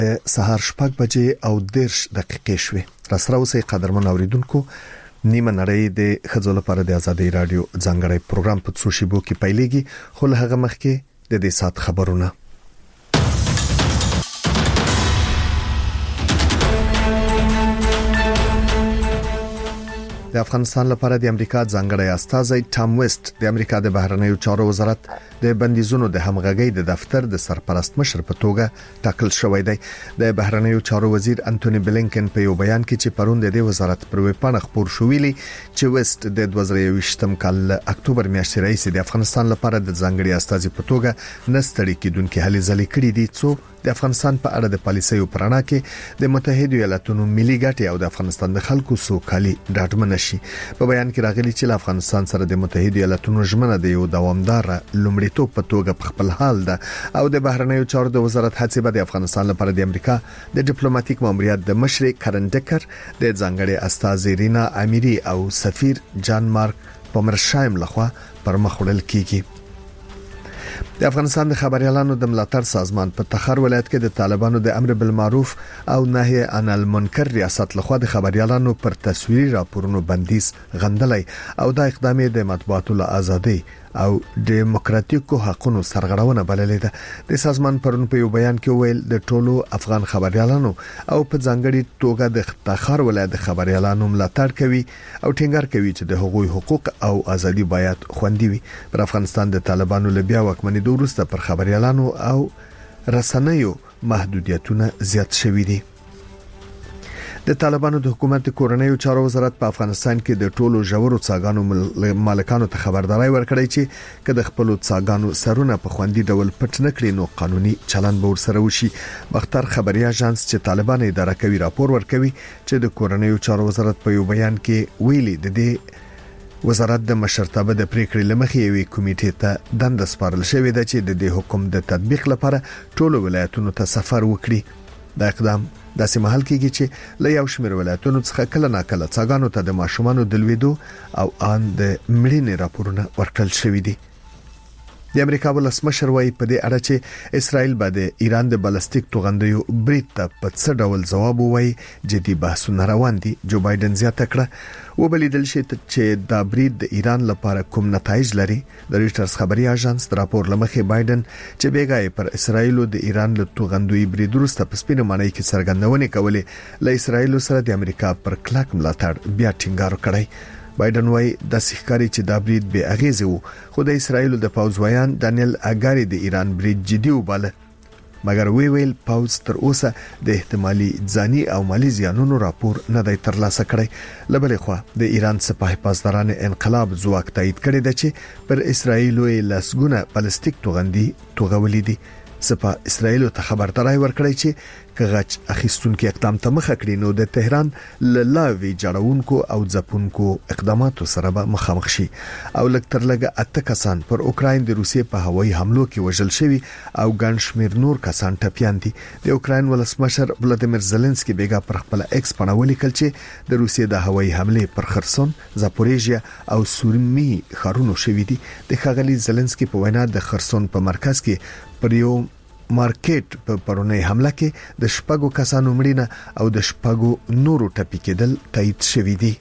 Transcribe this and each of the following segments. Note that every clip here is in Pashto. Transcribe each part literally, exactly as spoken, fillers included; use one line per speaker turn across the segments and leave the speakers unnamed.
سهار شپږ بجې او دیرش دقیقې شوې. راسره اوسئ قدرمن اوریدونکو. نیمه نړۍ د خځو لپاره د ازادي رادیو ځانګړی پروګرام په څو شیبو کې پیلېږي، خو له هغه مخکې د دې سات خبرونه. د افغانستان لپاره د امریکا ځانګړی استازی ټام ویسټ د امریکا د بهرنیو چارو وزارت د بندیزونو د همغږۍ د دفتر د سرپرست مشر په توګه ټاکل شوی دی. د بهرنیو چارو وزیر انټونی بلینکن په یو بیان کې چې پرون د وزارت پر ویبپاڼه خبر شو ویلي چې ویسټ د دوه زره یوویشتم کال اکتوبر میاشتې راهیسې د افغانستان لپاره د ځانګړي استازي په توګه نستړي کېدونکو هلې ځلې کړې دي څو د افغانستان په اړه د پالیسیو پرانا کې د متحده ایالاتونو ملي ګټې او د افغانستان د خلکو سوکالي ډاډمن شي. په بیان کې راغلي چې افغانستان سره د متحده ایالاتونو ژمنه د یو دوامدار لومړیتوب په توګه په خپل حال ده او د بهرنیو چارو د وزارت هڅې به د افغانستان لپاره د امریکا د ډیپلوماټیک ماموریت د مشر کرن ډکر د ځانګړي استازي رینا امیری او سفیر جان مارک پومرشایم لخوا پر مخ وړل کیږي. د افغانستان د خبريالانو د ملاتړ سازمان په تخار ولایت کې د طالبانو د امر بالمعروف او نهي عن المنکر ریاست لخوا د خبريالانو پر تصویري راپورونو بندیز غندلای او د اقدام د مطبوعاتو له ازادي او دیموکراتیکو حقوقو سرغړونه بللې ده. د سازمان پرون په یو بیان کې ویل د ټولو افغان خبريالانو او په ځانګړي توګه د تخار ولایت د خبريالانو ملاتړ کوي او ټینګار کوي چې د حقوقي حقوق او ازادي باید خوندي وي. پر افغانستان د طالبانو له بیا وکمنۍ وروسته پر خبريالانو او رسنیو محدودیتونه زیات شوي دي. د طالبانو د حکومت کورنیو چارو وزارت په افغانستان کې د ټولو ژورو څاګانو مالکانو ته خبرداري ورکړی چې کله خپل څاګانو سرونه په خوندي ډول پټ نکړي نو قانوني چلند به ورسره وشي. مختار خبري اژانس چې طالبان اداره کوي راپور ورکوي چې د کورنیو چارو وزارت په یو بیان کې ویلي د دې وزارت د مشرتابه د پریکړې لمخې یوې کمیټې ته دنده سپارل شوې ده چې د دې حکم د تطبیق لپاره ټولو ولایتونو ته سفر وکړي. دا اقدام داسې محل کېږي چې له یو شمېر ولایتونو څخه کله ناکله څاګانو ته د ماشومانو د لویدو او ان د مړینې راپورونه ورکړل شوې دي. د امریکا ولسمشر وايي په دې اړه چې اسرائیل به د ایران د بالستیک توغندیو برید ته په څه ډول ځواب ووایي. جدي بحثونه روان دي. جو بایدن زیاته کړه وبلیدل شي چې دا برید د ایران لپاره کوم نتایج لري. د رويټرز خبري اژانس د راپور لمخې بایدن چې بیګای پر اسرائیل او د ایران له توغندوی برید وروسته په سپینه معنی کې څرګندونه کولې له اسرائیل سره د امریکا پر کلک ملاتړ بیا ټینګار کړی. بایدن وايي د سحکاري چې دا برید به اغیزه وو خو د اسرائیل د پوز ویان دانیل اګاری د ایران برید جدي وباله مګر وی ویل پوز تر اوسه د احتمالي ځاني او مالی زیانونو راپور نه دی ترلاسه کړی. لبلې خو د ایران سپاه پاسداران انقلاب ځواک تایید کړی دی چې پر اسرائیل لسګونه بالستیک توغندي توغولې دي. سپاه اسرائیل ته خبرداري ورکړی چې کغچ اخیستونکو اقدام ته مخه کړی نو د تهران لاوی جوړونکو او ځپونکو اقداماتو سره به مخامخ شي. او لکتر لګه اته کسان پر اوکراین د روسیې په هوایي حملو کې وژل شوي او ګڼ شمېر نور کسان ټپيان دي. د اوکراین ولسمشر ولادیمیر زيلنسکي بیګا پر خپل ایکس باندې ولیکل چې د روسیې د هوایي حمله پر خرسون، زاپوریژیا او سورمي ښارونو شوي دي. د ښاغلي زيلنسکي په وینا د خرسون په مرکز کې پر یو مارکیټ په پرونی حمله کې د شپږو کسانو مړینه او د شپږو نورو ټپي کېدل تایید شوي دي.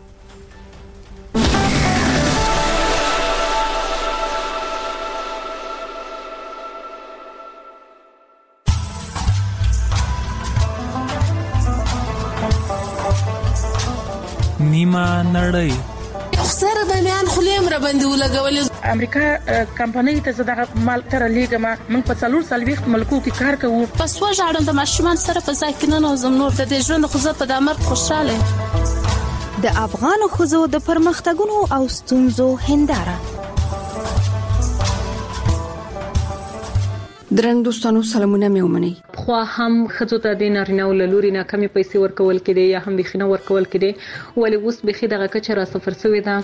نیمه نړۍ
سره د میان خلیم را باندې ولګولې.
امریکا کمپنۍ ته زده مال تر لیګما من په څلور سالويخت ملکو کې کار کوو.
پس وژاړم د ماشومان سره په ځای کې نه نوزم نور د ژوند خو زه په دامر خوشاله.
د افغان خوځو د پرمختګونو او ستونزو هنداره.
درنګ دوستانو سلامونه مې ومني.
خو هم خځو ته د نارینه او لوري نه کمی پیسې ورکول کړي یا هم بخینه ورکول کړي ولې اوس بخي دغه کچه را صفر شوې ده.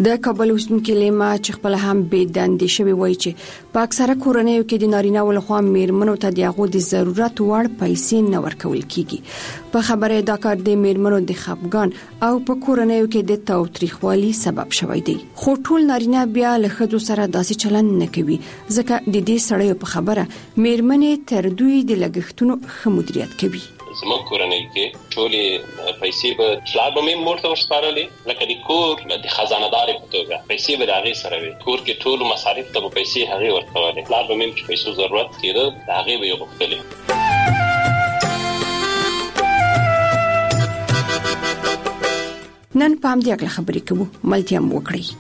د کابل اوسیدونکو لیما چې خپل هم بې دندې شوی وایي چې په اکثره کورنیو کې د نارینه ولخوا میرمنو ته د هغو د ضرورت وړ پیسې نه ورکول کیږي. په خبره دا کار د میرمنو د خپګان او په کورنیو کې د تاوتریخوالي سبب شوی دی. خو ټول نارینه بیا له ښځو سره داسې چلند نه کوي ځکه د دې سړیو په خبره میرمنې تر دوی د لګښتونو ښه مدیریت کوي.
زموږ کورنۍ کې ټولې پیسې به پلار به مې مور ته ورسپارلې لکه د کور د خزانه‌دار په توګه پیسې به د هغې سره وي. کور کې ټولو مصارف ته به پیسې هغې ورکولې. پلار به مې چې پیسو ضرورت کېده د هغې به یې غوښتلې.
نن په همدې اړه خبرې کوو. ملتیا مو وکړئ.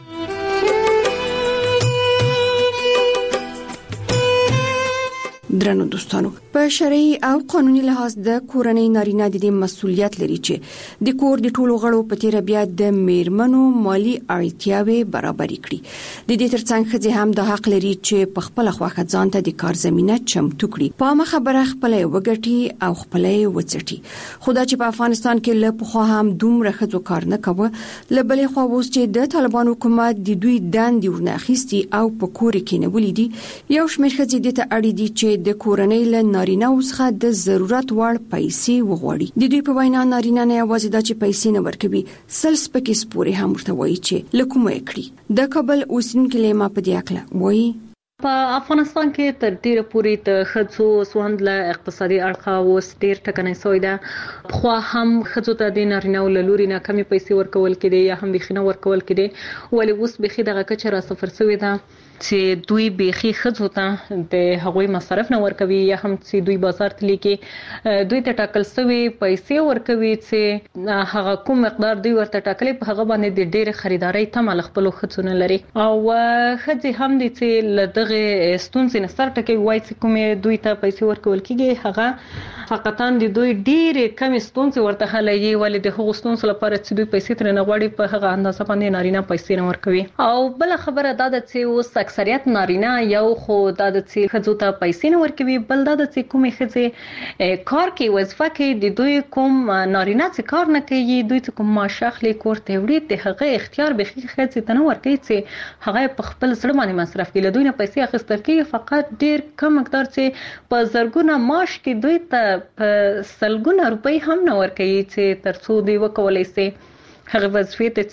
درنو دوستانو، په شرعي او قانوني لحاظ د کورنۍ نارینه د دې مسؤلیت لري چې د کور د ټولو غړو په تیر بیا د میرمنو مالی اړتیاوي برابر کړي. د دې ترڅنګ ښځې هم د حق لري چې په خپل خواخه ځان ته د کار زمينه چمتو کړي. په ما خبره خپل وګټي او خپل وڅټي. خدا چې په افغانستان کې له پخوا هم دومره ښځو کار نه کوي، لبلې خو اوس چې د طالبان حکومت د دوی دندې ورناخيستي او په کور کې نه ولیدي، یو شمېر ښځې د ته اړ دي چې د کورنۍ له نارینه وسخه د ضرورت وړ پیسې وغواړي. د دوی په وینا نارینه نه یوازې د چې پیسې نه ورکوي، سل سپکې سپورې هم ورته وایي چې لکوم یې کړی. د کابل اوسیدونکو لیما په دې اړه وایي
په افغانستان کې تر ډیره پورې د ښځو سوند له اقتصادي اړخه اوس ډیر ټکنۍ شوی ده. خو هم ښځو ته د نارینه له لوري نه کمی پیسې ورکول کېدي یا هم بخینه ورکول کېدي، ولې اوس بخي دغه کچه را صفر شوی ده چې دوی بخي ښځو ته د هغوی مصرف نه ورکوي یا هم چې دوی بازار ته لیکي دوی ته ټاکل شوی پیسې ورکوي چې هغه کوم مقدار دوی ورته ټاکلي په هغه باندې د ډېر خریداري تمه خپل ښځو نه لري. او ښځې هم دي چې له دغه ستونزې نه سر ټکوي، وایي چې کومې دوی ته پیسې ورکول کېږي هغه فقطا د دوی ډېرې کمې ستونزې ورته حلوي، ولې د هغو ستونزو لپاره چې دوی پیسې ترې نه غواړي په هغه اندازه باندې نارینه پیسې نه ورکوي. او بل خبره دا ده چې اوس اکثریت نارینه یو خو دا د چې ښځو ته پیسې نه ورکوي، بل دا د چې کومې ښځې کار کوي وظیفه کوي د دوی کوم نارینه چې کار نه کوي، دوی چې کوم معاش اخلي کور ته وړي، د هغه اختیار به ښځې ته نه ورکوي چې هغه په خپل زړه باندې مصرف کړي. له دوی نه پیسې اخیستل کېږي، فقط ډېر کم مقدار چې په زرګونه معاش کې دوی ته په سلګونه روپۍ هم نه ورکوي چې تر څو دوی وکولی شي هغه وظیفې ته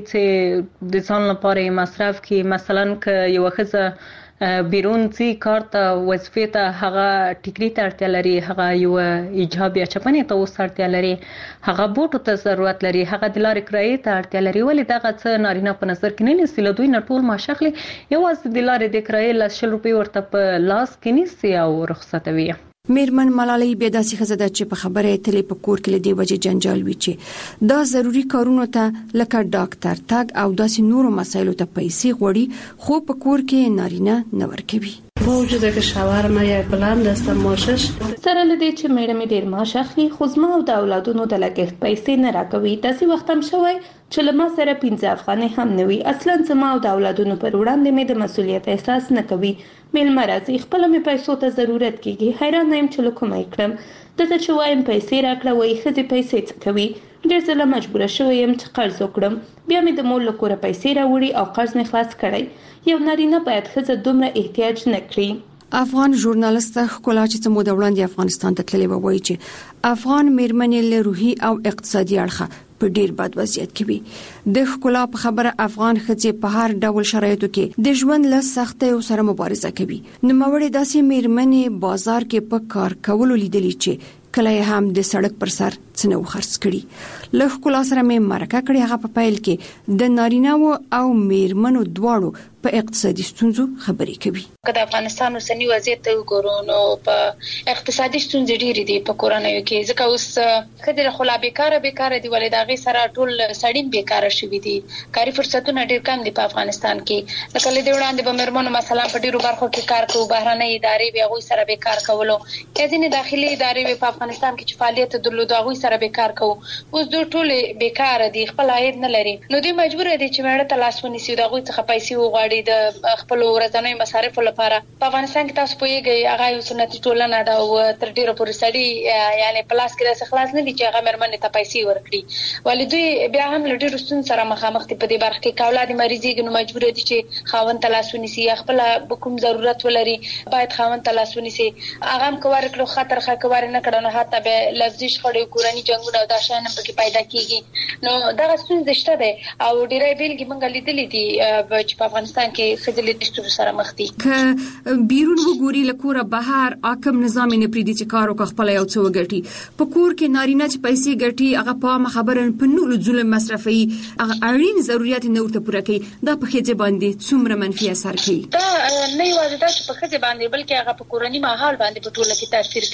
چې د ځان لپاره مصرف کړي. مثلا که یوه ښځه بیرون ځي کار ته وظیفې ته، هغه ټیکري ته اړتیا لري، هغه یو ایجاب یا چپنې ته اوس اړتیا لري، هغه بوټو ته ضرورت لري، هغه د لارې کرایې ته اړتیا لري، ولې دغه څه نارینه په نظر کې نه نیسي. له دوی نه ټول معاش اخلي، یوازې د لارې د کرایې لس شل روپۍ ورته په لاس کې نیسي او رخصتوي.
میرمن ملالۍ بیا داسې ښځه ده چې په خبره تلې په کور کې له دې وجې جنجال وي چې دا ضروري کارونو ته لکه ډاکټر تګ او داسې نورو مسایلو ته پیسې غواړي، خو په کور کې نارینه نه ورکوي.
با وجود که شوهر ما یک بلند است معاشش
سره لدی چې میړه مې ډیر معاش اخلي، خو زما او د اولادونو د لګښت پیسې نه راکوي. داسې وخت هم شوی چې له ما سره پنځه افغانۍ هم نه وي. اصلا زما او د اولادونو پر وړاندې مې د مسؤلیت احساس نه کوي. میلمه راځي، خپل مې پیسو ته ضرورت کیږي، حیران یم چې له کومه یې کړم. دته چې وایم پیسې راکړه، وایي ښځې پیسې څه کوي. ډېر ځله مجبوره شوی یم چې قرض وکړم، بیا مې د مور له کوره پیسې راوړي او قرض مې خلاص کړی. یو نارینه باید ښځه دومره احتیاج نه کړي.
افغان ژورنالیست ښکلا چې څه موده وړاندې افغانستان ته تللی و، وایي چې افغان میرمنې له روحي او اقتصادي اړخه په ډیر بد وضعیت کې وي. د ښکلا په خبره افغان ښځې په هر ډول شرایطو کې د ژوند له سختیو سره مبارزه کوي. نوموړې داسې میرمنې بازار کې په کار کولو لیدلې چې کله هم د سړک پر سر څنو خرڅ کړي. له ښکلا سره مې مرکه کړې، هغه په پایل کې د نارینه‌و او میرمنو دواړو په اقتصادي ستونزو خبرې کوي.
که د افغانستان اوسنی وضعیت ته وګورو نو په اقتصادي ستونزې ډېرې دي په کورنیو کې، ځکه اوس ښځې خلا بیکاره بیکاره دي، ولې د هغې سره ټول سړي بیکاره شوي دي. کاري فرصتونه ډېر کم دي په افغانستان کې. لکه له دې وړاندې به میرمنو مثلا په ډېرو برخو کې کار کوو، بهرنۍ ادارې به هغوی سره بیکار کولو، یا ځینې داخلي ادارې په افغانستان کې چې فعالیت درلود هغوی سره بیکار کوو اوس دوی ټول بیکار دي خپل عاید نه لري نو دوی مجبور دي چې مړه ته لاس ونیسي د غوي څخه پیسې وغواړي د خپل ورځنی مصارف لپاره په افغانستان کې تاسو پوهیږئ هغه یو سنتي ټولنه ده او تر ډیره پورې سړي یعنی پلاس کې د خلاص نه دي چې هغه مرمنې ته پیسې ورکړي ولې دوی بیا هم له ډیرو ستونزو سره مخامخ دي په دې برخه کې کاولاد مریضي نو مجبور دي چې خاوند ته لاس ونیسي خپل کوم ضرورت ولري باید خاوند ته لاس ونیسي هغه هم کوار کړو خطر خا کوار نه کړو نه حتی به لفظي شخړې کورني جنگونه او دا شان پکې پیدا کیږي نو دا ستونزه شته ده او ډیره بیلګې مونږ لیدلې دي چې په افغانستان کې خځلې د ستونزو سره مخ دي
ک بیرون وګوري لکوره بهر حکم نظام نه پریدي چې کارو ک خپل یو څو ګټي په کور کې نارینه چې پیسې ګټي هغه په خبره په نور ظلم مصرفي هغه اړین ضرورت نه ورته پوره کوي دا په خځه باندې څومره منفي اثر کوي
دا نه یوازې دا چې په خځه باندې بلکې هغه په کورنی ماحول باندې په ټوله کې تاثیر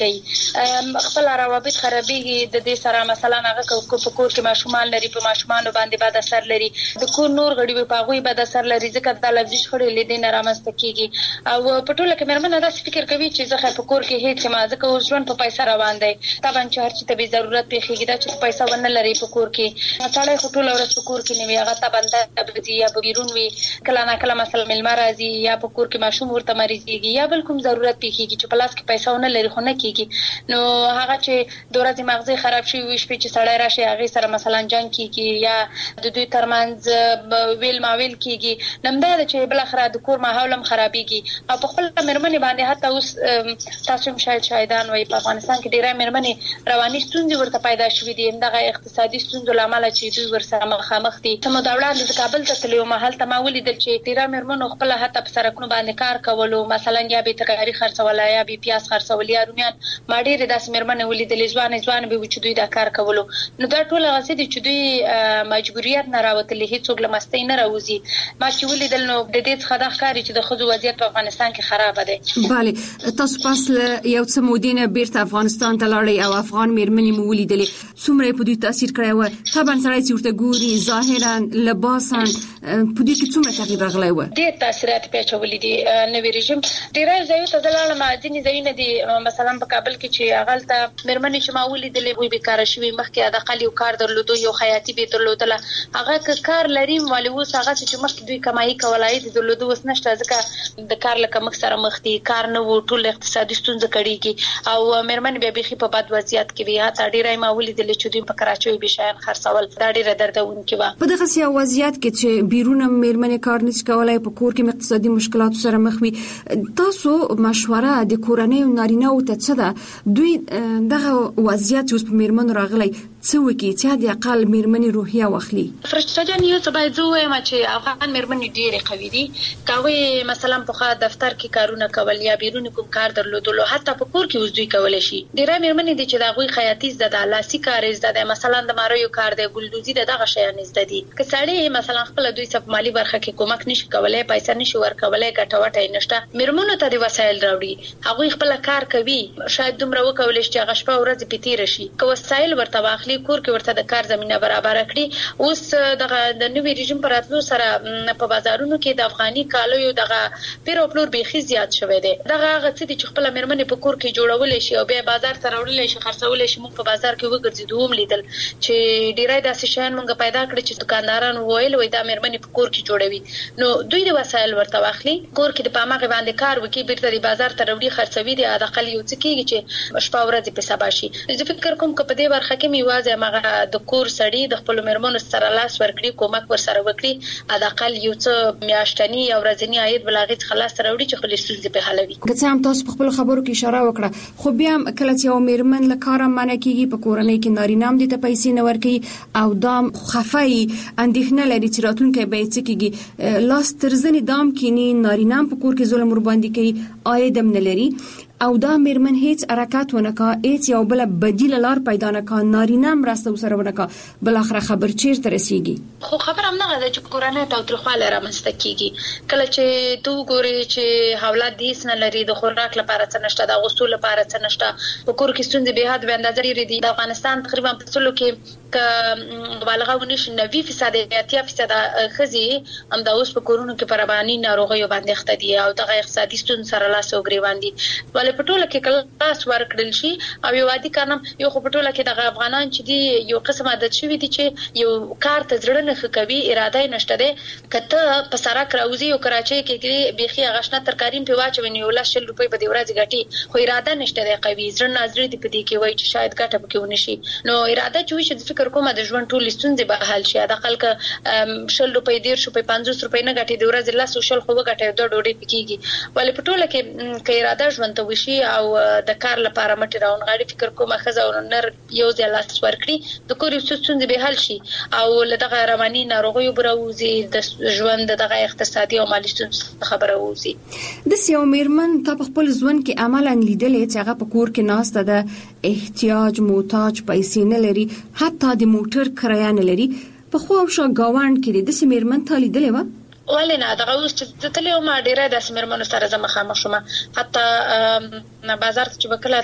کوي خپل روابط خرابېږي د دې سره مثلا هغه په کور کې ماشومان لري په ماشومان باندې بد اثر لري د کور نور غړي په هغه بد اثر لري ځکه د لفظي شخړې لیدل نه رامنځته کیږي او په ټوله کې مرمنه دا فکر کوي چې زه په کور کې هیڅ ما ځکه اوس ژوند په پیسې روان دی طبعا چې هر څه ته به ضرورت پیږي دا چې پیسې ونه لري په کور کې سړی خو ټول ورځ په کور کې نیوي هغه ته بنده دی یا بیرون وي کله نه کله مثلا ملما راځي یا په کور کې ماشوم ورته مریضيږي یا بل کوم ضرورت پیږي چې په لاس کې پیسې ونه لري خو نه کیږي نو هغه چې د ورځې مغزي خراب شي وي شپې چې سړی راشي هغه سره مثلا جنگ کیږي یا د دوی ترمنځ ویل ماویل کیږي نمدا چې بل اخر د کور ماحول هم خرابيږي او په خپل مرمنې باندې حتی اوس تاسو شاید شاهدان وي په افغانستان کې ډیره مرمنې رواني ستونزې ورته پیدا شوې دي همدغه اقتصادي ستونزو لامل چې دوی ورسره مخامخ دي سمو دا وړاندې د کابل ته تلو محل ته ما ولیدل چې ډیره مرمنو خپل حتی په سرکونو باندې کار کولو مثلا یا به ترکاری خرڅول یا به پیاز خرڅول یا رومیان ما ډیره داسې مرمنې ولیدل ځوان ځوان به چې دوی دا کار کولو نو دا ټول غسې دي چې دوی مجبوریت نه راوتلې هیڅ لمستې نه راوځي ما چې ولیدل نو د دې څخه د ښکاری چې د خځو وضعیت په افغانستان کې خراب دی
bale تاسو پاس یو څه مودینه بیرته افغانستان ته لاړی او افغان میرمنې مو ولیدلې څومره په دوی تاثیر کړی و طبعا سړی چې ورته ګوري ظاهرا لباسا په دې کې څومره تغییر راغلی و
ډېر تاثیرات پیښولې دي نوې رژیم ډېر ځایو ته لاړم ځینې ځایونه دي مثلا په کابل کې چې هغه ته میرمنې چې ما ولیدلې وي بیکاره شوي مخکې د قلی یو کار درلودو یو خیاطي به درلودله هغه کار لري ولې اوس هغه چې مخکې دوی کمایي کولای دي درلودو اوس نشته ځکه د کار لکه مخ سره مخ دي کار نه و ټول اقتصادي ستونزې کړيږي او میرمنې بیا بيخي په بد وضعیت کې وي هغه ډېرای ما ولیدلې چې دوی په کراچۍ به شاین خرڅول دا ډېر دردونکي و
په دغه سیاسي وضعیت کې چې بیرون میرمنې کار نشي کولای په کور کې اقتصادي مشکلات سره مخ وي تاسو مشوره د کورنۍ او نارینه او ته څه ده دوی دغه وضعیت اوس په میرمنو راغلی څه وکړي چې د اقل میرمنې روحیه واخلي
فرشته جان یو څه باید زه وایم چې افغان میرمنې ډېرې قوي دي کوي مثلا په خا دفتر کې کارونه کول یا بیرون کوم کار درلودلو حتی په کور کې اوس دوی کولای شي ډېر میرمنې دي چې دا غوي خیاطي زده د لاسي کار زده د مثلا د ماریو کار د ګلدوزي دغه شیان زده دي که سړی مثلا خپل دوی صف مالی برخه کې کومک نشي کولای پیسې نشي ورکولای ګټوټه نشته میرمنو ته د وسایل راوړي هغه خپل کار کوي شاید دومره وکولای شي چې غشپه ورځ پتیر شي که وسایل ورته واخلي کور کې ورته د کار زمينه برابر کړي اوس دغه د نوې رژیم پر اتلو سره په بازارونو کې د افغاني کالو یو دغه پیرو پلور بيخي زیات شوی دی دغه هغه څه چې خپل میرمنې په کور کې جوړول شي او بیا بازار ته راوړل شي خرڅول شي موږ په بازار کې وګرځیدو هم لیدل چې ډیرای داسې شیان موږ پیدا کړی چې دکانداران وویل وای دا میرمنې په کور کې جوړوي نو دوی د وسایل ورته واخلي کور کې د پامغه باندې کار وکي بیرته د بازار ته راوړي خرڅوي د اقل یو څه کېږي چې شپه ورځ په سبا شي زه فکر کوم چې په دې برخه کې میوازه مغه د کور سړی د خپل میرمنو سره لاس ورکړي کومک ور سره وکړي اقل یو څه میاشتنی او ورځنی عاید بلاغت خلاص راوړي چې خپل ستونزې په حلوي
که هم تاسو په خپل خبرو کې اشاره وکړه خو بیا کله چې یو میرمن له کار منع کیږي په کورنۍ کې نارینه هم د پیسې نه ورکړي او دام خفای اندېښنه لري چې راتلونکي به څه کیږي لاس ترزنی دام کینی نارینه په کور کې ظلم ور باندې کوي عاید هم نه لري او دا میرمن هیڅ حرکت ونکا هیڅ یو بل بدیل لار پیدا نکا نارینه مرسته وسره ونکا بل اخر خبر چیرته رسیږي
خو خبر هم نه ده چې کورانه تاوتریخواله رامنځته کیږي کله چې تو ګوري چې حواله دیس نه لري د خوراک لپاره څه نشته د غسل لپاره څه نشته په کور کې ستونزې به حد به اندازې لري د افغانستان تقریبا په ټولو کې ک مبالغه ونشي نوي فیصد اتیا فیصد خزي هم د اوس په کورونو کې پربانی ناروغي باندې اخته دي او د اقتصادي ستون سره لاس او غریوان دي ولې په ټوله کې کلاس ورکړل شي او یو عادي کارم یو په ټوله کې د افغانان چې دي یو قسم عادت شوی دي چې یو کار ته ځړنه کوي اراده نشته ده کته په سرک راوځي او کراچۍ کې بيخي غشنه ترکاریم په واچوي یو لاس شل روپۍ په دی ورځ غټي خو اراده نشته ده قوي ځړنه نظر دي په دې کې وای چې شاید ګټه پکې ونشي نو اراده چې وي چې فکر کوم د ژوند ټول ستونزې به حل شي د خلک شل روپۍ ډیر شو په پنځوس روپۍ نه غټي د ورځ لاس شل خو غټي د ډوډۍ پکېږي ولې په ټوله کې کې اراده ژوند ته وشي او د کار لپاره مټ راون غاړي فکر کوم خزه او نر یو ځای لاس ورکړي د کور ستونزې به حل شي او لدغه رواني ناروغي بروزي د ژوند دغه اقتصادي او مالي ستونزې خبره ووزي
د سیو میرمن ته خپل ژوند کې عملاً لیدلې چې هغه په کور کې ناسته د احتیاج محتاج پیسې نه لري حتی د موټر کرایه نه لري په خو او شا گاوند کې د سیو میرمن ته لیدلې و
ولې نه دغه اوس چې تلې ما ډیره د سیمرمنو سره زما خامخ شوم حتی نه بازار ته چې وکړه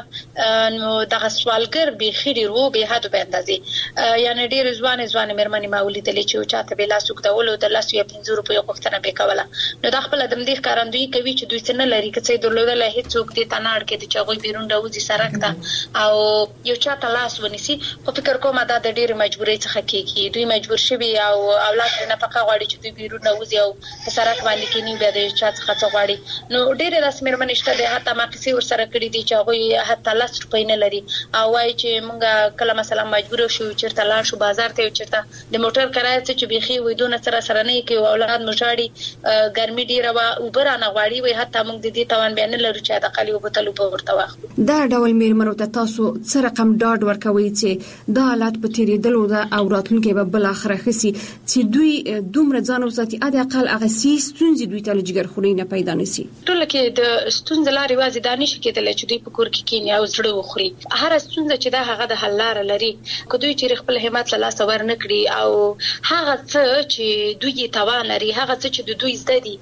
تلم نو دغه سوالګر به خېری رو به حد به اندازې یعنی ډیر ځوان ځوان مرمنې ما ولیدلې چې چاته به لاسوک دولو د لاسو یا پنځه روپیو غوښتنه به کوله نو د خپل د مدیر کارندوی کوي چې دوی څنګه لري چې درلودل هیڅ څوک دې تناړ کې د چاغوي بیرون راوځي سرک ته او یو چاته لاس ونیسي خو فکر کوم دا د ډیر مجبورۍ څخه کېږي دوی مجبور شوي او اولاد نه پکا غواړي چې دوی بیرون راوځي او سرک باندې کې نیو به د چا څخه څغواړي نو ډیر رسمي مرمنشته د حتی ما کسي ور سره کړی دي چې هغه حتی لاس روپۍ نه لري او وايي چې مونږه کله مثلا مجبور شو چیرته لاړ شو بازار ته چیرته د موټر کرایه چې بيخي وېدونه سره سره نه کې اولاد مشاړي ګرمي ډیره وا اوبر نه غواړي وي حتی مونږ د دې توان بیان لرو چې د قلی وبتلو په ورته واخلو
دا ډول میرمنو ته تاسو څه رقم ډاډ ورکوي چې دا حالت په تیریدلو ده او راتلونکي به بل اخره خسي چې دوی دومره ځان وساتي اده اقل هغه سي ستونزې دوی ته لږ خوري نه پیدا نشي
ټول کې د ستونزې لارې وازي دانش کېدل چې دوی په کور کې کینی او زړه وخوري هر ستونزه چې دا هغه د حل لار لري که دوی چې خپل همت له لاس ور نه کړی او هغه څه چې دوی توان لري هغه څه چې دوی زده دي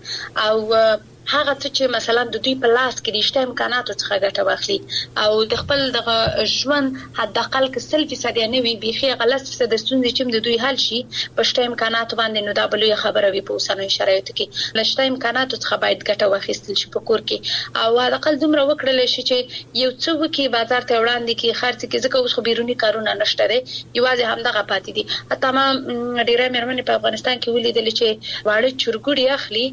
او هغه څه چې مثلا د دوی په لاس کې د شته امکاناتو څخه ګټه واخلي او د خپل دغه ژوند حد اقل کې سل فیصد نه وي بيخي غلط فیصد ستونزې چې د دوی حل شي په شته امکاناتو باندې نو دا بلوي خبره وي په اوسنۍ شرایطو کې لشته امکاناتو څخه باید ګټه واخیستل شي په کور کې او حد اقل دومره وکړل شي چې یو څه وکي بازار ته وړاندې کې خرڅ کې ځکه اوس خو بیرونی کارونه نشته دي یوازې همدغه پاتې دي حتی ما ډیره مېرمنې په افغانستان کې ولیدل چې واړه چورګوړي اخلي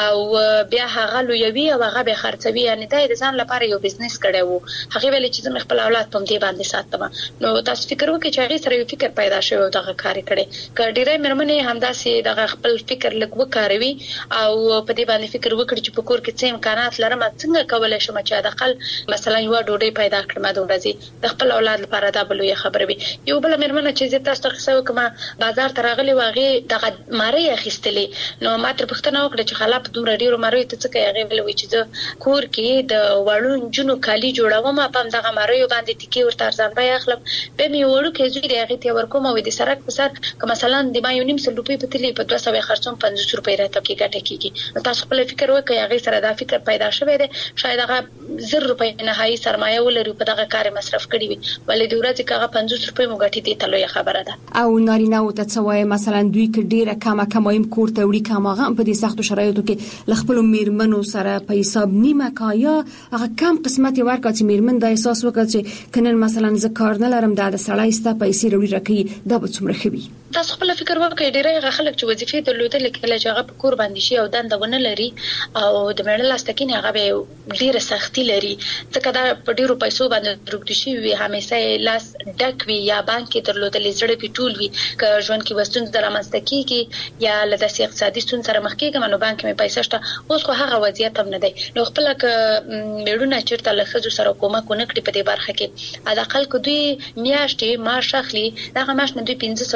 او بیا هغه لویوي او هغه به خرڅوي یعنی دا د ځان لپاره یو بزنس کړي وو هغه ویل چې زما خپل اولاد په دې باندې ساتم نو تاسو فکر وکړئ چې هغه سره یو فکر پیدا شوی او دا کار کړي کډیره مرمنې همداسې د خپل فکر لګ وکاروي او په دې باندې فکر وکړي چې په کور کې څه امکانات لرم څنګه کولای شم چې د خپل مثلا یو ډوډۍ پیدا کړم د ورځې د خپل اولاد لپاره دا بلوي خبره وي یو بل مرمنه چې تاسو ته څه وکم بازار ته راغلي واغې د ماری اخیستلې نو ما تر پښتنه وکړه چې خلاف دومره ډیرو ماری ته څه هغه ویل چې د کور کې د وړون جنو کالی جوړاوم په دغه مریو باندې ټکی ورته ارزان بیا اخلم به می وړو کې زوی هغه ته ورکوم او د سرک په سر که مثلا د ما یو نیم سل روپۍ په تلې په دوه سوه خرڅوم پنځوس روپۍ راته کې ګټه کیږي تاسو خپل فکر وکړئ هغه سره دا فکر پیدا شوی دی شاید هغه زر روپۍ نه هاي سرمایه ولري په دغه کار مصرف کړی وي ولې د ورځې کاغه پنځوس روپۍ مو ګټي دي تلوي خبره ده
او نارینه او ته څوای مثلا دوی کې ډیره کمه کمایم کور ته وړي کماغه په دې سختو شرایطو کې لخپل میرمنو سره په حساب نیمه کایا هغه کم قسمت ورکړ چې میرمن د احساس وکړي چې کنن مثلا ز کار نه لرم د سړی ستا پیسې وروړي راکې دا به څومره خوي
تاسو خپل فکر وکړئ ډیره خلک چې وظیفې درلودل کله چې هغه په کور باندې شي او دنده ونه لري او د مړل لاستکینه هغه به ډیره سختي لري ځکه دا په ډیرو پیسو باندې درګډ شي وي همیشه لاس ډک وي یا بانک درلودل زړه کې ټول وي ک ژوند کې وستون درامسته کیږي یا لداسې اقتصادي ستون سره مخ کېږي نو بانک مې پیسې شته اوس خو هغه وضعیت هم نه دی نو خپل ک میړونه چیرته له خزو سره کومه کو نه کړی په دې برخه کې ادا خلک دوی میاشتې معاش اخلي دا معاش نه دوی پنځه سوه افغانۍ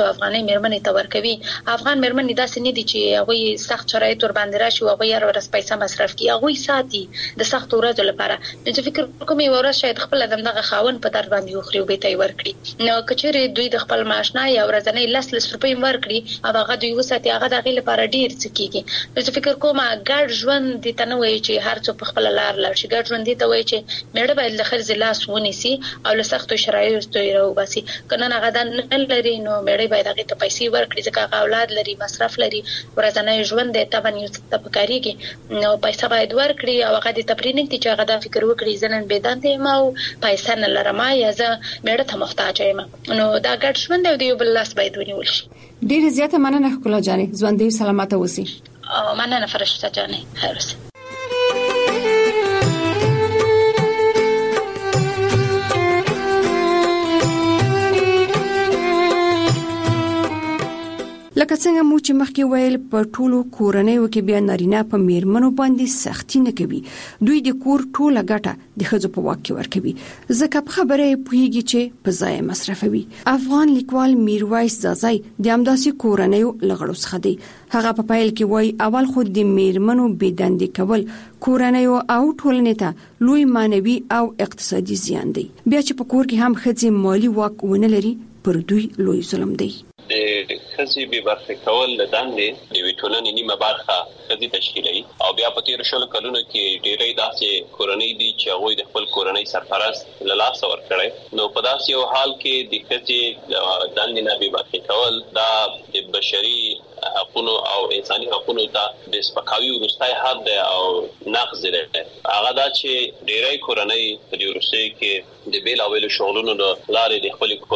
میرمنې ته ورکوي. افغان میرمنې داسې نه دي چې هغه سخت شرایط ور باندې راشي او هغه هر ورځ پیسې مصرف کوي، هغه ساتي د سخت ورځو لپاره. نو چې فکر کوم یو ورځ شاید خپل دغه خاون په در باندې وخري او به تی ورکړي. نو کچېره دوی د خپل معاش نه یا ورځنی لس لس روپۍ ورکړي او هغه دوی وساتي، هغه دغه لپاره ډیر څه کیږي. نو چې فکر کوم ګډ ژوند دي ته نه وایي چې هر څو په خپل لار لار شي. ګډ ژوند دي ته وایي چې میړه باید له خرڅ لاس ونیسي او له سختو شرایطو یې راوباسي. کنه هغه د نه لري نو میړه باید هغه ته پیسې ورکړي ځکه هغه اولاد لري، مصرف لري، ورځنی ژوند دی ته باندې څه پکاريږي. نو پیسې باید ورکړي او هغه د تپرین کې چې هغه د فکر وکړي ځنن بيدانته ما او پیسې نه لرم یا زه میړه ته محتاج یم. نو دا ګډ ژوند دی یو بل لاس باید ونیول شي.
ډیر زیاته مننه ښکلا جانې، ژوند دې سلامت اوسئ.
مننه فرشته جانې، هرڅه.
لکه څنګه مو چې مخکې ویل په ټولو کورنیو کې بیا نارینه په میرمنو باندې سختي نه کوي، دوی د کور ټوله ګټه د ښځو په واک کې ورکوي، ځکه په خبره پوهیږي چې په ځای مصرفوي. افغان لیکوال میرویس زازای د همداسې کورنیو لغړو څخه دی. هغه په پایل کې وایي اول خو د میرمنو بېدندې کول کورنیو او ټولنې ته لوی مانوي او اقتصادي زیان دی. بیا چې په کور کې هم ښځې مالی واک ونه لري پر دوی لوی ظلم دی.
د خزي به برخه کول د دندې د ویټولنې نیمه برخه خزي تشکیلي او بیا په تیر شل کلونو کې ډېرې داسې کورنۍ دي چې هغه د خپل کورنۍ سرپرست له لاس ورکړي. نو په داسې یو حال کې د خزي دندې نه به برخه کول دا د بشري حقوقو او انساني حقوقو ته د سپکاوي ورستای حد او نقض دی. هغه دا چې ډېرې کورنۍ په دې ورسته کې د بیل او ویل شغلونو لارې د خپل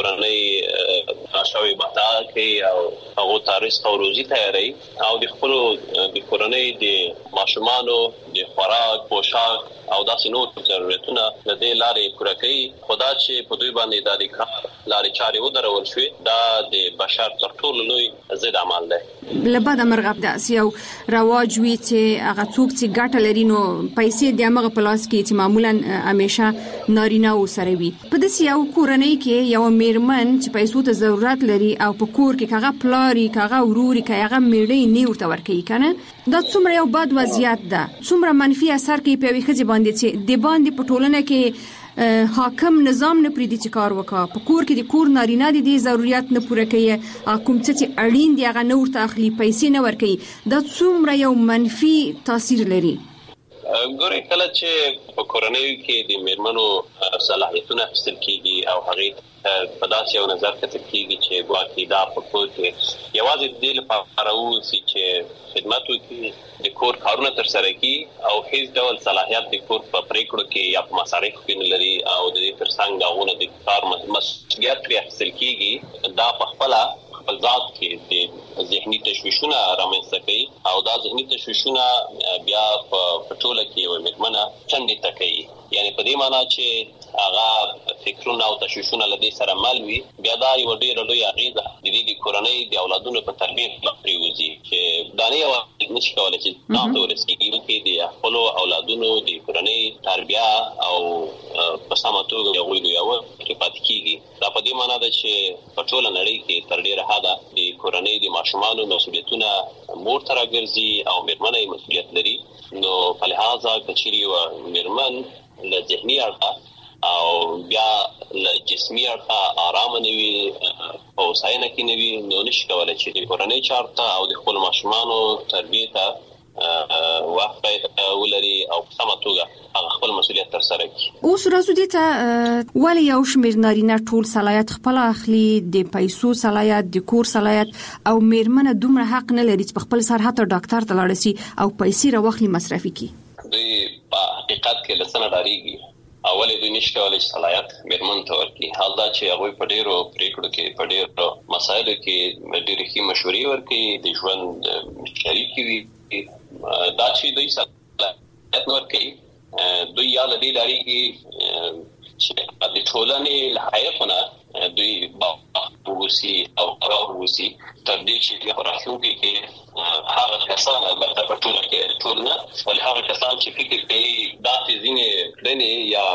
کورنۍ عاشوي بتا کې او هغه تاریخ او روزي تیاری او د خپل د کورنۍ د ماشومانو د خوراک، پوشاک او داسې نور ضرورتونه د دې لارې پوره کوي. خدا چې په دوی باندې د کار لارې چارې ودرول شوې دا د بشر تر ټولو لوی ضد عمل دی.
لبدا مرغب د اسیو رواج وی چې هغه څوک چې ګټه لري نو پیسې د هغه پلاس کې چې معمولا همیشه نارینه و سره وي. په دې یو کورنۍ کې یو میرمن چې پیسو ته ضرورت لري او په کور کې هغه پلاری هغه وروري هغه میړې نه ورته ورکوي کنه، دا څومره یو بد وضعیت ده، څومره منفي اثر کوي په ویخه باندې چې د باندې په ټولنه کې حاکم نظام نه پریدي چې کار وکړي. په کور کې د کور نارینه دي ضرورت نه پوره کوي، کوم څه چې اړین دي هغه نور ته اخلي، پیسې نه ورکوي. دا څومره یو منفي تاثیر لري.
ګورې کله چې په کورنۍ کې د میرمنو صلاحیتونه اخیستل کیږي او هغه په داسې یو نظر کتل کیږي چې ګواکې دا په کور کې یوازې د دې لپاره اوسي چې خدمت وکړي، د کور کارونه ترسره کړي او هیڅ ډول صلاحیت د کور په پریکړو کې یا په مصارفو کې نه لري او د دې ترڅنګ داونه د کار مسؤلیت پرې اخیستل کیږي، دا په خپل خپل ذات کې د ذهني تشویشونه رامنځته کوي او دا ذهني تشویشونه بیا په ټوله کې یو مدمنه څنګه تکي. یعنی په دې معنی چې هغه فکرونه او تشویشونه لدې سره مل وي، بیا دا یو ډېر لوی اغیزه د دې کورنۍ د اولادونو په تربیت باندې وځي چې دا نه یو نشي کولای چې تاسو ورسېږئ کې د خپل اولادونو د کورنۍ تربیه او په سمه توګه یو یو پات کیږي. دا په دې معنی ده چې په ټوله نړۍ کې تر ډیره حده د کورنۍ د ماشومانو مسؤلیتونه مور تر راګرځي او میرمنې مسؤلیت لري. نو په لحاظه کچري او میرمن له ذهني اړخه او بیا له جسمي اړخه آرام نه وي او ساينه کې نه وي، نو نشي کولای چې د کورنۍ چارته او د خپل ماشومانو تربیته وخت ولري او سمه توګه هغه خپل مسؤلیت تر سره کوي.
اوس راځو دې ته ولې یو شمېر نارینه ټول صلاحیت خپل اخلي، د پیسو صلاحیت، د کور صلاحیت، او میرمنه دومره حق نه لري چې خپل سر حتی ډاکټر ته لاړ شي او پیسې راوخلي مصرفي کړي.
دوی په حقیقت کې لسنه ډاریږي. اولې دوی نشي کولای صلاحیت میرمن ته ورکړي، حال دا چې هغه په ډیرو پریکړو کې په ډیرو مسایلو کې ډېرې ښې مشورې ورکړي، د ژوند شریک وي. دا چې دوی صلاحیت ورکړي دوی یا لدې لري چې د ټولنې لایقونه دوی باوسي او راووسي تر دې چې په راتلونکي کې هغه کسان البته په ټولنه کې ټولنه ولې هغه کسان چې فکر کوي دا ځینې کړنې یا د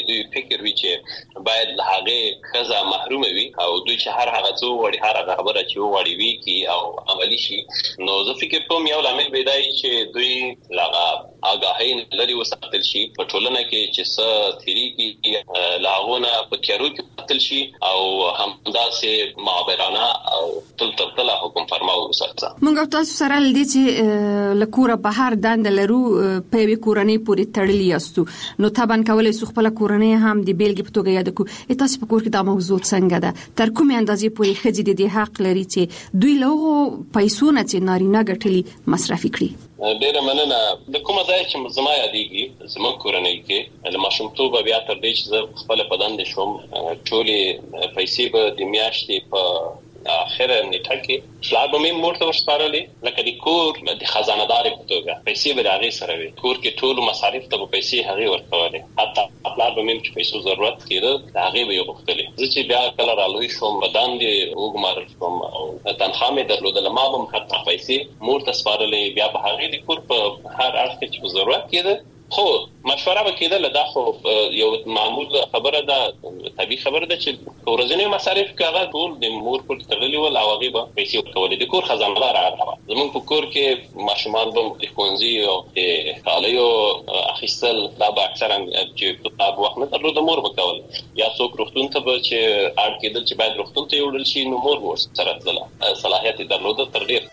دوی فکر وی چې باید له هغه خزه محروم وي او دوی چې هر هغه څو وړي هر هغه خبره چې وړي وي کی او عملی شي. نو زه فکر کوم یو لامل بدای چې دوی لاغه آگاهی لري وساتل شي په ټولنه کې چې څه تیری کې لاغونه په تیارو کې پاتل شي او همداسې معبرانه او تل تل تل حکم فرماو وساتل.
موږ تاسو سره لدی چې لکوره بهر دند لرو په وی کورنۍ پورې تړلی یاستو نو تابان کولای سو خپل کورنۍ هم د بیلګې په توګه یاد کو. تاسو په کور کې دا موضوع څنګه ده تر کومه اندازې پورې خځې د دې حق لري چې دوی له پیسو نه چې نارینه ګټلي مصرفي کړي؟
ډیره مننه. د کومه ځای چې زما یادېږي زموږ کورنۍ کې له ماشومتوبه بیا تر دې چې زه خپل په دندې شوم ټولې پیسې به د میاشتې په اخره نیټه کې شلا به مې مور ته ورسپارلې لکه د کور د خزانه دار په توګه پیسې به د هغې سره وي. کور کې ټولو مصارف ته به پیسې هغې ورکولې حتی پلار به مې چې پیسو ضرورت کېده د هغې به یې غوښتلې. زه چې بیا کله رالوی شوم په دندې وګمارل شوم او تنخوا مې درلودله ما به هم حتی پیسې مور ته سپارلې بیا به هغې د کور په هر اړخ کې چې په ضرورت کېده خو مشوره وکیدله. دا خو یو معمول خبره ده طبيعي خبره ده چې ورځنی مصارف کاغه ټول د مور پر تړلې ول او هغه به پیسې ورکولې. د کور خزانه دار هغه زموږ په کور کې ماشومان به د ښوونځي او د کالیو اخیستل دا به اکثرا چې په وخت نه درلود مور وکول یا څوک روغتون ته به چې اړ کېدل چې باید روغتون ته یوړل شي نو مور ور سره تلله صلاحیت درلود تر ډیر.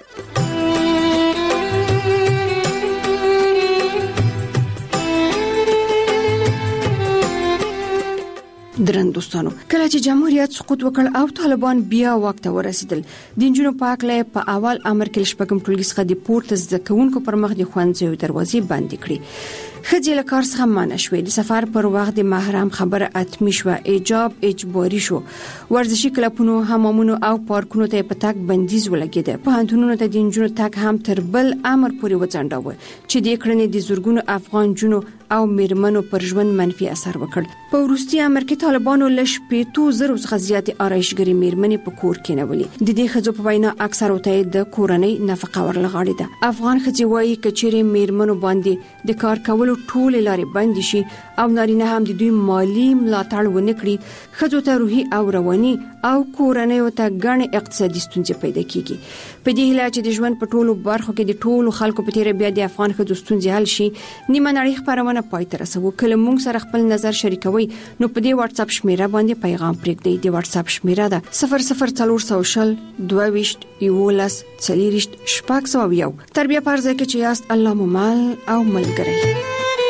درن دوستانو کله چې جمهوریت سقوط وکړ او طالبان بیا واک ته ورسېدل د انجونو پاکله په اول امر کې شپږم ټولګي څخه د پورت زدکونکو پر مخ د خوانځو دروازې بندې کړې. خځې له کار څخه منع شوې. د سفر پر وخت د محرم خبره اتمی شو. ایجاب اجباري شو. ورزشي کلبونو حمامونو او پارکونو ته په تک بندیز ولګېده. په هندونو ته د انجونو تک هم تر بل امر پورې وځنډاوه چې د کړنې د زورګونو افغان جنو او میرمنو پر ژوند منفي اثر وکړ. په وروستي امر کې طالبانو لږ پیتو زرو څخه زیاتې آرایشګرې میرمنې په کور کې نولې. د دې خځو په وینا اکثر وته د کورنۍ نفقه ورلغاړي ده. افغان خځې وایي کچېرې میرمنو باندې د کار کولو ټول لارې بند شي او نارینه هم د دوی مالی ملاتړ ونه کړي خځو ته روحي او رواني او کورنۍ ته ګڼ اقتصادي ستونزې پیدا کیږي. په دې هیله چې د ژوند په ټولو برخو کې د ټولو خلکو په تیر بیا د افغان خځو ستونزې حل شي نیمه نړۍ خبرونه پای ته رسوي. کله موږ سره خپل نظر شریکوي نو په دې واتس اپ شمیره باندې پیغام پرېږدئ. د واتس اپ شمیره ده صفر صفر څلور سو شل دوه ویشت یولس څلوریشت شپږ سوه یو. تر بیا پرځه کې چې یاست الله مو مال او ملګری.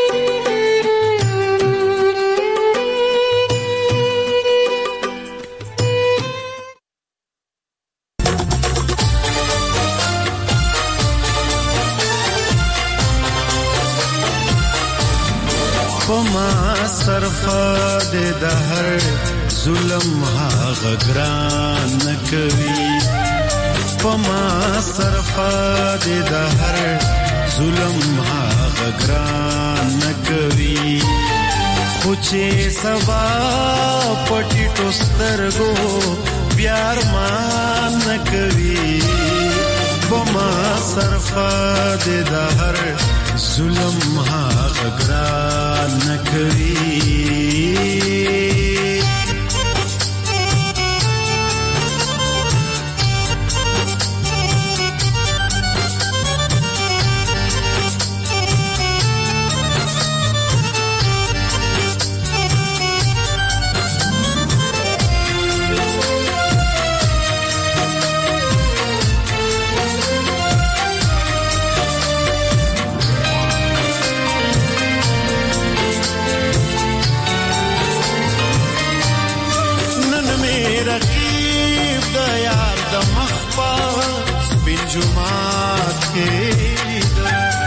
پما صرفه د دهر ظلم هغه ګران نکوي. پما صرفه د دهر ظلم هغه ګران نکوي. خو چې سبا پټی ټوسترګو بیار مان نکوي. پما صرفه د دهر ظلم هغه ګران نکوي. جمعات کې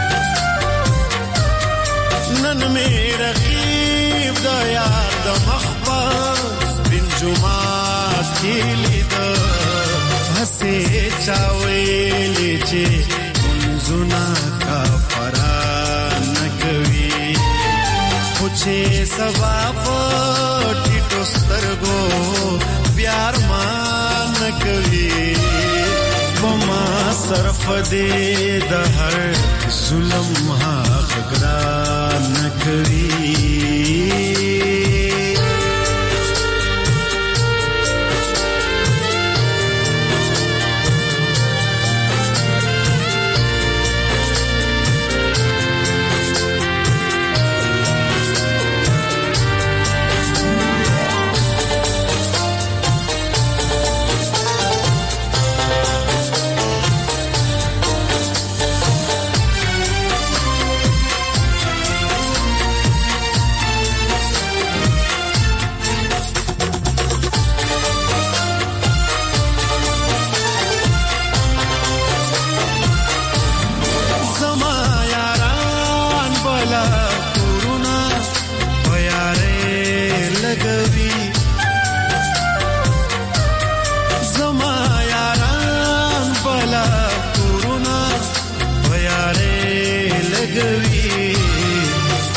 نن مې رقیب د یار د مخبر بن جمعات کې لید هسه چاوي چې منزنا کا فران کوي. خو چې سبا پټی ټوسترګو بیار مان کوي. پما صرف دې د هر ظلم هغه ګران نکوي.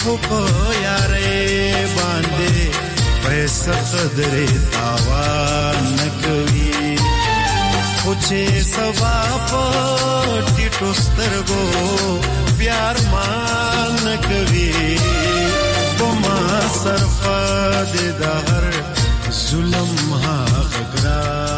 خو په یارې باندې پیسې قدرې تاوان نکوي خو چې سبا په ټیټو سترګو پیار مان نکوي بما صرف د هر ظلم ها غرا